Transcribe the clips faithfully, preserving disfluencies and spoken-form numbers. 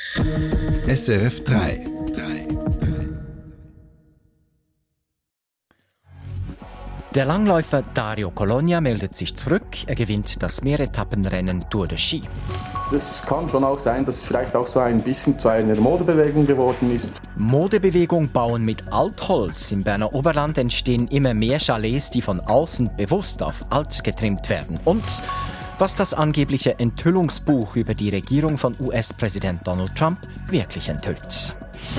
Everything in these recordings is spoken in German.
S R F drei. Der Langläufer Dario Colonia meldet sich zurück. Er gewinnt das Mehretappenrennen Tour de Ski. Es kann schon auch sein, dass es vielleicht auch so ein bisschen zu einer Modebewegung geworden ist. Modebewegung bauen mit Altholz. Im Berner Oberland entstehen immer mehr Chalets, die von außen bewusst auf alt getrimmt werden. Und was das angebliche Enthüllungsbuch über die Regierung von U S-Präsident Donald Trump wirklich enthüllt.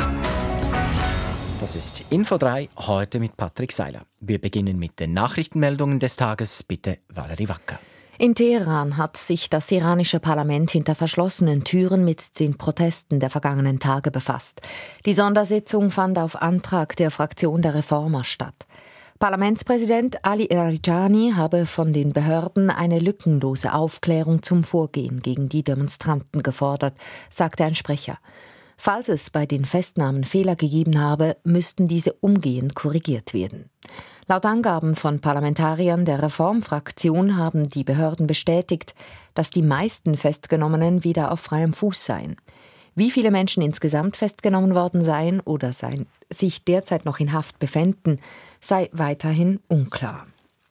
Das ist Info drei, heute mit Patrick Seiler. Wir beginnen mit den Nachrichtenmeldungen des Tages. Bitte Valerie Wacker. In Teheran hat sich das iranische Parlament hinter verschlossenen Türen mit den Protesten der vergangenen Tage befasst. Die Sondersitzung fand auf Antrag der Fraktion der Reformer statt. Parlamentspräsident Ali Larijani habe von den Behörden eine lückenlose Aufklärung zum Vorgehen gegen die Demonstranten gefordert, sagte ein Sprecher. Falls es bei den Festnahmen Fehler gegeben habe, müssten diese umgehend korrigiert werden. Laut Angaben von Parlamentariern der Reformfraktion haben die Behörden bestätigt, dass die meisten Festgenommenen wieder auf freiem Fuß seien. Wie viele Menschen insgesamt festgenommen worden seien oder seien, sich derzeit noch in Haft befänden, sei weiterhin unklar.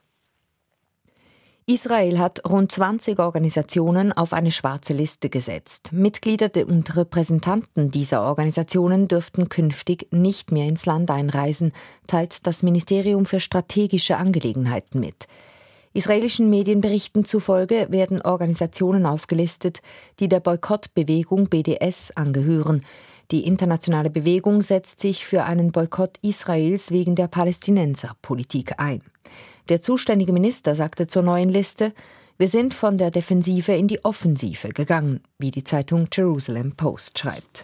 Israel hat rund zwanzig Organisationen auf eine schwarze Liste gesetzt. Mitglieder und Repräsentanten dieser Organisationen dürften künftig nicht mehr ins Land einreisen, teilt das Ministerium für strategische Angelegenheiten mit. Israelischen Medienberichten zufolge werden Organisationen aufgelistet, die der Boykottbewegung B D S angehören. Die internationale Bewegung setzt sich für einen Boykott Israels wegen der Palästinenserpolitik ein. Der zuständige Minister sagte zur neuen Liste: Wir sind von der Defensive in die Offensive gegangen, wie die Zeitung Jerusalem Post schreibt.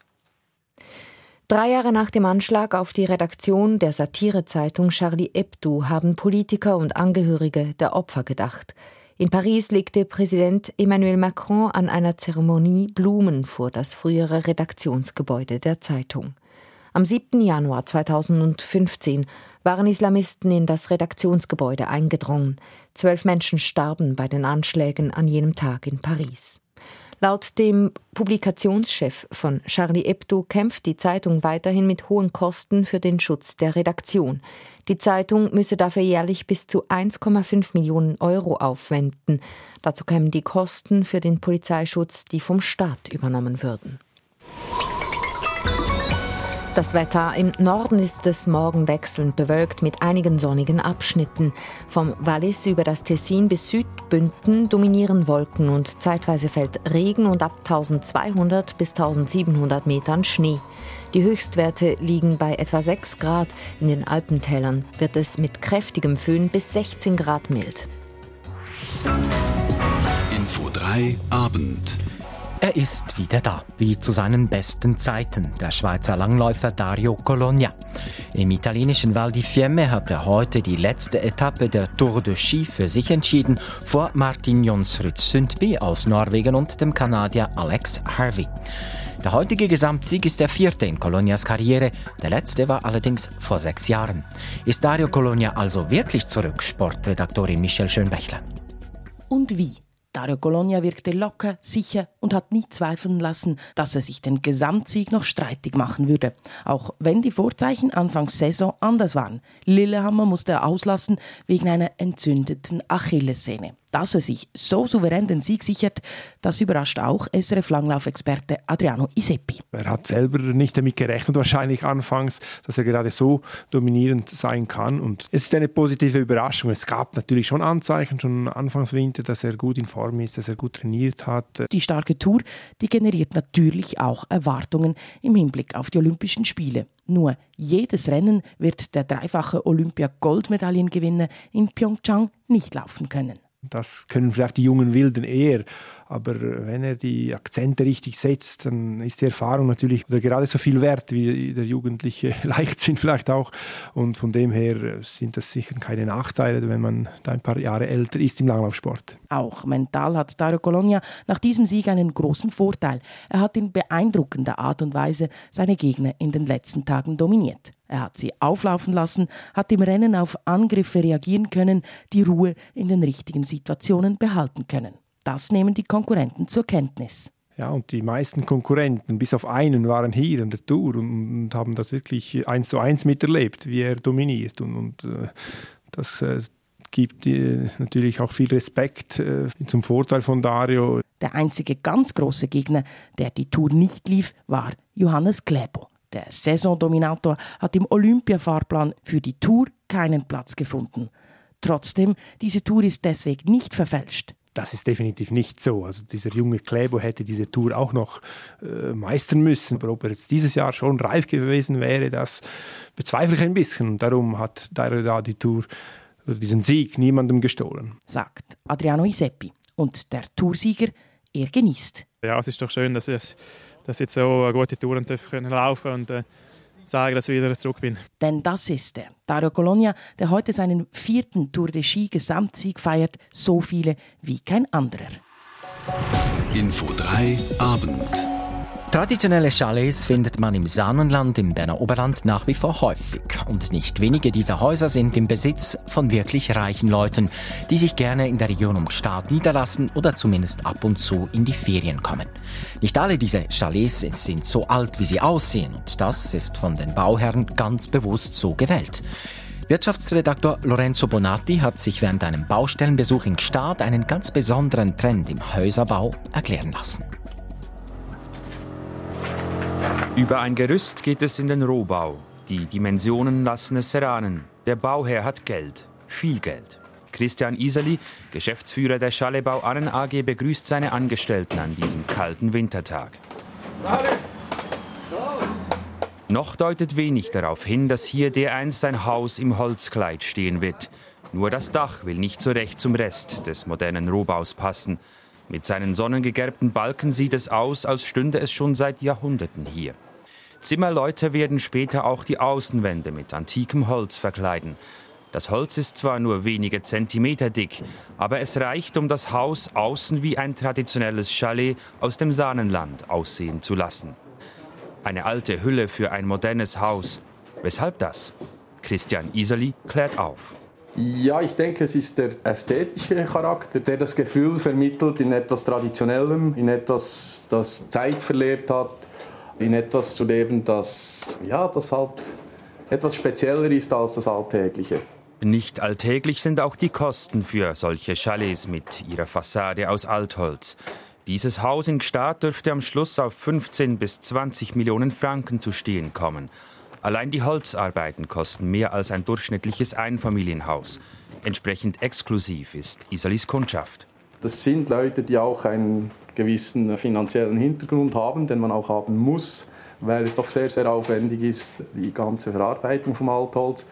Drei Jahre nach dem Anschlag auf die Redaktion der Satirezeitung Charlie Hebdo haben Politiker und Angehörige der Opfer gedacht. In Paris legte Präsident Emmanuel Macron an einer Zeremonie Blumen vor das frühere Redaktionsgebäude der Zeitung. Am siebten Januar zweitausendfünfzehn waren Islamisten in das Redaktionsgebäude eingedrungen. Zwölf Menschen starben bei den Anschlägen an jenem Tag in Paris. Laut dem Publikationschef von Charlie Hebdo kämpft die Zeitung weiterhin mit hohen Kosten für den Schutz der Redaktion. Die Zeitung müsse dafür jährlich bis zu eins Komma fünf Millionen Euro aufwenden. Dazu kämen die Kosten für den Polizeischutz, die vom Staat übernommen würden. Das Wetter: Im Norden ist es morgen wechselnd bewölkt mit einigen sonnigen Abschnitten. Vom Wallis über das Tessin bis Südbünden dominieren Wolken und zeitweise fällt Regen und ab eintausendzweihundert bis eintausendsiebenhundert Metern Schnee. Die Höchstwerte liegen bei etwa sechs Grad. In den Alpentälern wird es mit kräftigem Föhn bis sechzehn Grad mild. Info drei Abend. Er ist wieder da, wie zu seinen besten Zeiten, der Schweizer Langläufer Dario Colonia. Im italienischen Val di Fiemme hat er heute die letzte Etappe der Tour de Ski für sich entschieden, vor Martin Jonsrud Sundby aus Norwegen und dem Kanadier Alex Harvey. Der heutige Gesamtsieg ist der vierte in Colonias Karriere, der letzte war allerdings vor sechs Jahren. Ist Dario Colonia also wirklich zurück, Sportredaktorin Michelle Schönbächler? Und wie? Dario Colonia wirkte locker, sicher und hat nie zweifeln lassen, dass er sich den Gesamtsieg noch streitig machen würde. Auch wenn die Vorzeichen anfangs Saison anders waren. Lillehammer musste er auslassen wegen einer entzündeten Achillessehne. Dass er sich so souverän den Sieg sichert, das überrascht auch S R F-Langlaufexperte Adriano Iseppi. Er hat selber nicht damit gerechnet, wahrscheinlich anfangs, dass er gerade so dominierend sein kann. Und es ist eine positive Überraschung. Es gab natürlich schon Anzeichen, schon Anfangs Winter, dass er gut in Form ist, dass er gut trainiert hat. Die starke Tour, die generiert natürlich auch Erwartungen im Hinblick auf die Olympischen Spiele. Nur jedes Rennen wird der dreifache Olympia-Goldmedaillengewinner in Pyeongchang nicht laufen können. Das können vielleicht die jungen Wilden eher. Aber wenn er die Akzente richtig setzt, dann ist die Erfahrung natürlich oder gerade so viel wert wie der jugendliche Leichtsinn vielleicht auch. Und von dem her sind das sicher keine Nachteile, wenn man da ein paar Jahre älter ist im Langlaufsport. Auch mental hat Dario Colonia nach diesem Sieg einen großen Vorteil. Er hat in beeindruckender Art und Weise seine Gegner in den letzten Tagen dominiert. Er hat sie auflaufen lassen, hat im Rennen auf Angriffe reagieren können, die Ruhe in den richtigen Situationen behalten können. Das nehmen die Konkurrenten zur Kenntnis. Ja, und die meisten Konkurrenten, bis auf einen, waren hier an der Tour und, und haben das wirklich eins zu eins miterlebt, wie er dominiert. Und, und äh, das äh, gibt äh, natürlich auch viel Respekt äh, zum Vorteil von Dario. Der einzige ganz große Gegner, der die Tour nicht lief, war Johannes Klæbo. Der Saisondominator hat im Olympia-Fahrplan für die Tour keinen Platz gefunden. Trotzdem, diese Tour ist deswegen nicht verfälscht. Das ist definitiv nicht so. Also dieser junge Klæbo hätte diese Tour auch noch äh, meistern müssen. Aber ob er jetzt dieses Jahr schon reif gewesen wäre, das bezweifle ich ein bisschen. Und darum hat Dario da die Tour, oder diesen Sieg, niemandem gestohlen. Sagt Adriano Iseppi. Und der Toursieger, er genießt. Ja, es ist doch schön, dass ich, dass ich jetzt so eine gute Tour laufen und äh, zeigen, dass ich wieder zurück bin. Denn das ist er, Dario Cologna, der heute seinen vierten Tour de Ski Gesamtsieg feiert, so viele wie kein anderer. Info drei Abend. Traditionelle Chalets findet man im Saanenland im Berner Oberland nach wie vor häufig. Und nicht wenige dieser Häuser sind im Besitz von wirklich reichen Leuten, die sich gerne in der Region um Gstaad niederlassen oder zumindest ab und zu in die Ferien kommen. Nicht alle diese Chalets sind so alt, wie sie aussehen. Und das ist von den Bauherren ganz bewusst so gewählt. Wirtschaftsredaktor Lorenzo Bonatti hat sich während einem Baustellenbesuch in Gstaad einen ganz besonderen Trend im Häuserbau erklären lassen. Über ein Gerüst geht es in den Rohbau. Die Dimensionen lassen es erahnen. Der Bauherr hat Geld. Viel Geld. Christian Iseli, Geschäftsführer der Chaletbau Annen A G, begrüßt seine Angestellten an diesem kalten Wintertag. Noch deutet wenig darauf hin, dass hier dereinst ein Haus im Holzkleid stehen wird. Nur das Dach will nicht so recht zum Rest des modernen Rohbaus passen. Mit seinen sonnengegerbten Balken sieht es aus, als stünde es schon seit Jahrhunderten hier. Zimmerleute werden später auch die Außenwände mit antikem Holz verkleiden. Das Holz ist zwar nur wenige Zentimeter dick, aber es reicht, um das Haus außen wie ein traditionelles Chalet aus dem Saanenland aussehen zu lassen. Eine alte Hülle für ein modernes Haus. Weshalb das? Christian Iseli klärt auf. Ja, ich denke, es ist der ästhetische Charakter, der das Gefühl vermittelt in etwas Traditionellem, in etwas, das Zeit verlebt hat, in etwas zu leben, das, ja, das halt etwas spezieller ist als das Alltägliche. Nicht alltäglich sind auch die Kosten für solche Chalets mit ihrer Fassade aus Altholz. Dieses Haus in Gstaad dürfte am Schluss auf fünfzehn bis zwanzig Millionen Franken zu stehen kommen. Allein die Holzarbeiten kosten mehr als ein durchschnittliches Einfamilienhaus. Entsprechend exklusiv ist Iselis Kundschaft. Das sind Leute, die auch einen gewissen finanziellen Hintergrund haben, den man auch haben muss, weil es doch sehr, sehr aufwendig ist, die ganze Verarbeitung vom Altholz.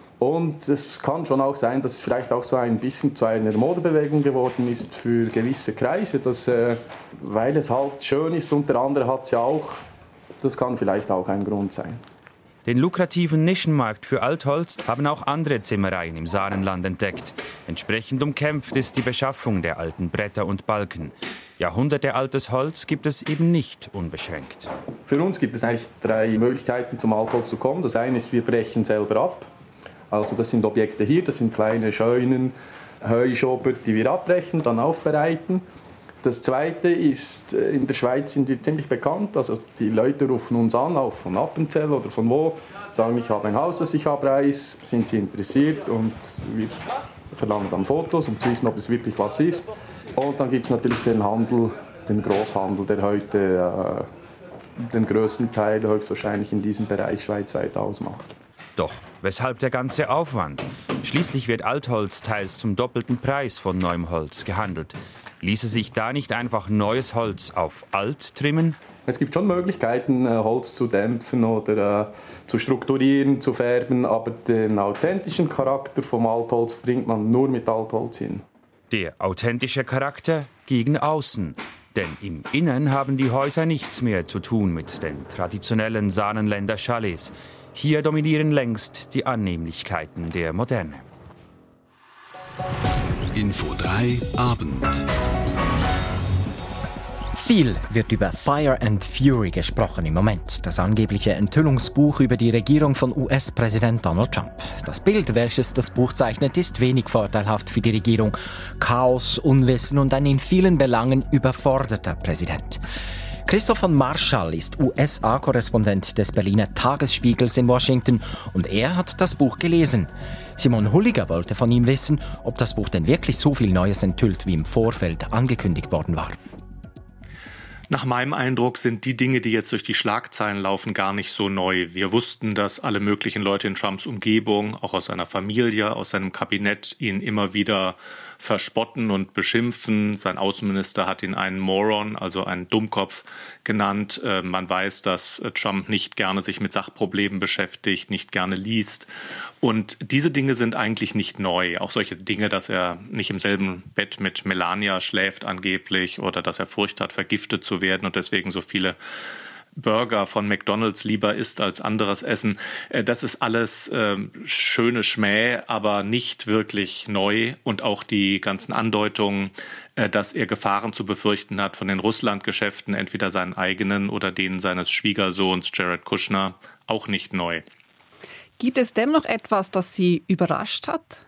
Und es kann schon auch sein, dass es vielleicht auch so ein bisschen zu einer Modebewegung geworden ist für gewisse Kreise, dass, äh, weil es halt schön ist und der andere hat es ja auch. Das kann vielleicht auch ein Grund sein. Den lukrativen Nischenmarkt für Altholz haben auch andere Zimmereien im Saanenland entdeckt. Entsprechend umkämpft ist die Beschaffung der alten Bretter und Balken. Jahrhundertealtes Holz gibt es eben nicht unbeschränkt. Für uns gibt es eigentlich drei Möglichkeiten, zum Altholz zu kommen. Das eine ist, wir brechen selber ab. Also das sind Objekte hier, das sind kleine Scheunen, Heuschober, die wir abbrechen, dann aufbereiten. Das Zweite ist, in der Schweiz sind wir ziemlich bekannt. Also die Leute rufen uns an, auch von Appenzell oder von wo, sagen, ich habe ein Haus, das ich abreiße, sind sie interessiert und wir verlangen dann Fotos, um zu wissen, ob es wirklich was ist. Und dann gibt es natürlich den Handel, den Großhandel, der heute äh, den größten Teil höchstwahrscheinlich in diesem Bereich schweizweit ausmacht. Doch, weshalb der ganze Aufwand? Schließlich wird Altholz teils zum doppelten Preis von neuem Holz gehandelt. Ließe sich da nicht einfach neues Holz auf alt trimmen? Es gibt schon Möglichkeiten, Holz zu dämpfen oder äh, zu strukturieren, zu färben, aber den authentischen Charakter vom Altholz bringt man nur mit Altholz hin. Der authentische Charakter gegen außen. Denn im Innern haben die Häuser nichts mehr zu tun mit den traditionellen Saanenländer Chalets. Hier dominieren längst die Annehmlichkeiten der Moderne. Info drei Abend. Viel wird über Fire and Fury gesprochen im Moment, das angebliche Enthüllungsbuch über die Regierung von U S-Präsident Donald Trump. Das Bild, welches das Buch zeichnet, ist wenig vorteilhaft für die Regierung. Chaos, Unwissen und ein in vielen Belangen überforderter Präsident. Christoph von Marschall ist U S A-Korrespondent des Berliner Tagesspiegels in Washington und er hat das Buch gelesen. Simon Hulliger wollte von ihm wissen, ob das Buch denn wirklich so viel Neues enthüllt, wie im Vorfeld angekündigt worden war. Nach meinem Eindruck sind die Dinge, die jetzt durch die Schlagzeilen laufen, gar nicht so neu. Wir wussten, dass alle möglichen Leute in Trumps Umgebung, auch aus seiner Familie, aus seinem Kabinett, ihn immer wieder verspotten und beschimpfen. Sein Außenminister hat ihn einen Moron, also einen Dummkopf, genannt. Man weiß, dass Trump nicht gerne sich mit Sachproblemen beschäftigt, nicht gerne liest. Und diese Dinge sind eigentlich nicht neu. Auch solche Dinge, dass er nicht im selben Bett mit Melania schläft angeblich oder dass er Furcht hat, vergiftet zu werden und deswegen so viele Burger von McDonald's lieber isst als anderes Essen. Das ist alles äh, schöne Schmäh, aber nicht wirklich neu. Und auch die ganzen Andeutungen, äh, dass er Gefahren zu befürchten hat von den Russland-Geschäften, entweder seinen eigenen oder denen seines Schwiegersohns Jared Kushner, auch nicht neu. Gibt es dennoch etwas, das Sie überrascht hat?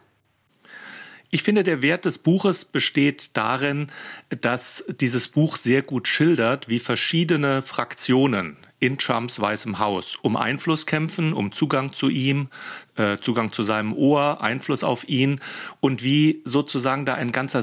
Ich finde, der Wert des Buches besteht darin, dass dieses Buch sehr gut schildert, wie verschiedene Fraktionen in Trumps Weißem Haus um Einfluss kämpfen, um Zugang zu ihm, äh, Zugang zu seinem Ohr, Einfluss auf ihn und wie sozusagen da ein ganzer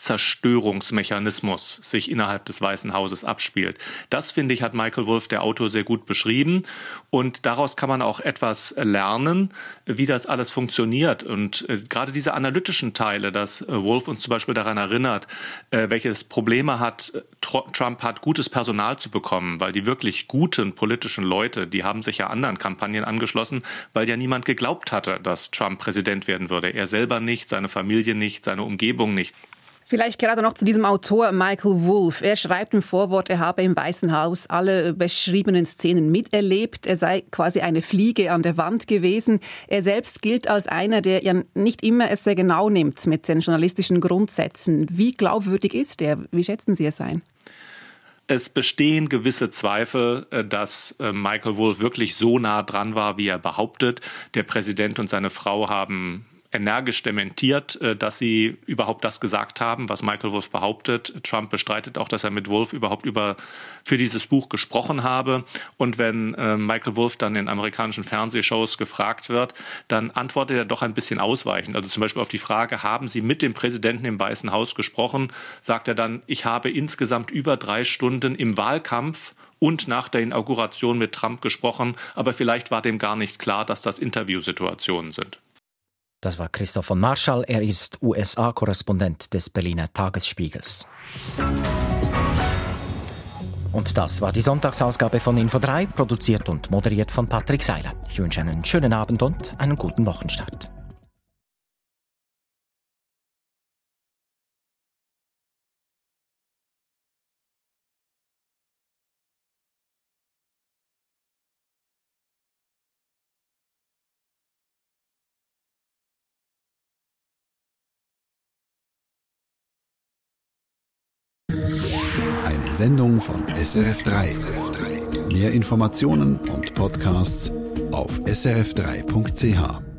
Selbstzerstörungsmechanismus sich innerhalb des Weißen Hauses abspielt. Das, finde ich, hat Michael Wolff, der Autor, sehr gut beschrieben und daraus kann man auch etwas lernen, wie das alles funktioniert und äh, gerade diese analytischen Teile, dass äh, Wolff uns zum Beispiel daran erinnert, äh, welches Probleme hat, Trump hat, gutes Personal zu bekommen, weil die wirklich guten politischen Leute, die haben sich ja anderen Kampagnen angeschlossen, weil ja niemand geglaubt hatte, dass Trump Präsident werden würde. Er selber nicht, seine Familie nicht, seine Umgebung nicht. Vielleicht gerade noch zu diesem Autor Michael Wolff. Er schreibt im Vorwort, er habe im Weißen Haus alle beschriebenen Szenen miterlebt. Er sei quasi eine Fliege an der Wand gewesen. Er selbst gilt als einer, der ja nicht immer es sehr genau nimmt mit den journalistischen Grundsätzen. Wie glaubwürdig ist er? Wie schätzen Sie es ein? Es bestehen gewisse Zweifel, dass Michael Wolff wirklich so nah dran war, wie er behauptet. Der Präsident und seine Frau haben energisch dementiert, dass sie überhaupt das gesagt haben, was Michael Wolff behauptet. Trump bestreitet auch, dass er mit Wolff überhaupt über für dieses Buch gesprochen habe. Und wenn äh, Michael Wolff dann in amerikanischen Fernsehshows gefragt wird, dann antwortet er doch ein bisschen ausweichend. Also zum Beispiel auf die Frage, haben Sie mit dem Präsidenten im Weißen Haus gesprochen, sagt er dann, ich habe insgesamt über drei Stunden im Wahlkampf und nach der Inauguration mit Trump gesprochen, aber vielleicht war dem gar nicht klar, dass das Interviewsituationen sind. Das war Christoph von Marschall, er ist U S A-Korrespondent des Berliner Tagesspiegels. Und das war die Sonntagsausgabe von Info drei, produziert und moderiert von Patrick Seiler. Ich wünsche einen schönen Abend und einen guten Wochenstart. Eine Sendung von S R F drei. Mehr Informationen und Podcasts auf s r f drei punkt c h.